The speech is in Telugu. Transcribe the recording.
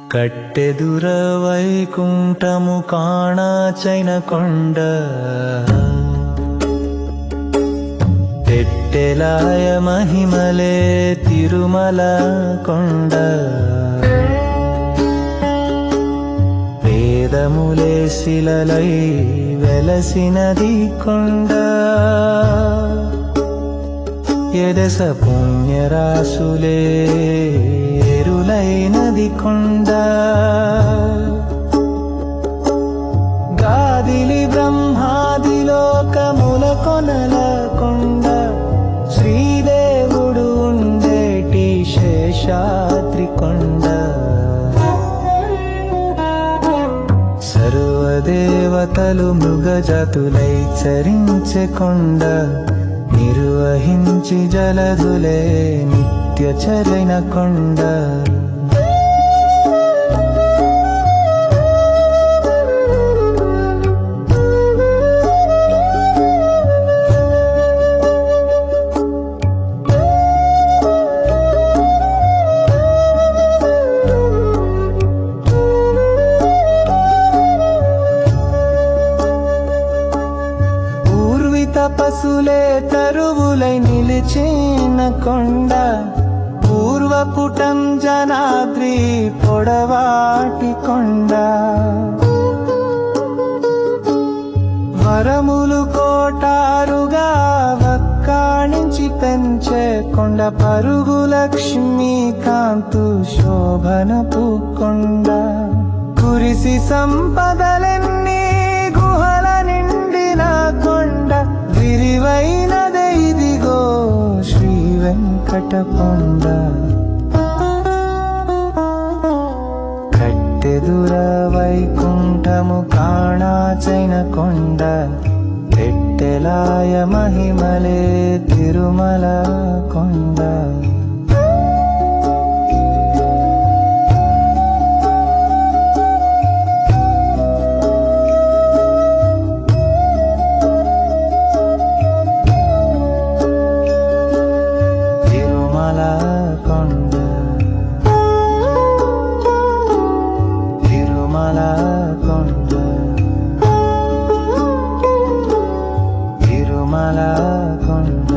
కట్టెదుర వైకుంఠము కాణాచైన కొండ పెట్టెలాయ మహిమలే తిరుమల కొండ వేదములే శిలలై వెలసినది కొండ ఎదస పుణ్యరాసులే ఎరులైనది కొండ గాదిలి బ్రహ్మాది లోకముల కొనల కొండ శ్రీదేవుడు ఉండేటి శేషాద్రి కొండ సర్వదేవతలు మృగజాతులై చరించే కొండ నిర్వహించి జలదులే నిత్యచరైన కొండ తపసులే తరువులై నిలిచిన కొండ పూర్వపుటం జనాద్రి పొడవాటి కొండ వరములు కోటారుగా వక్కాణించి పెంచే కొండ పరుగు లక్ష్మీ కాంతు శోభనపు కొండ కురిసి సంపదలెన్ని గుహల నిండిన కొండ విరివైనదే ఇదిగో శ్రీ వెంకటకొండ కట్టెదుర వైకుంఠము కాణాచైన కొండ పెట్టెలాయ మహిమలే తిరుమల కొండ తిరుమల కొండ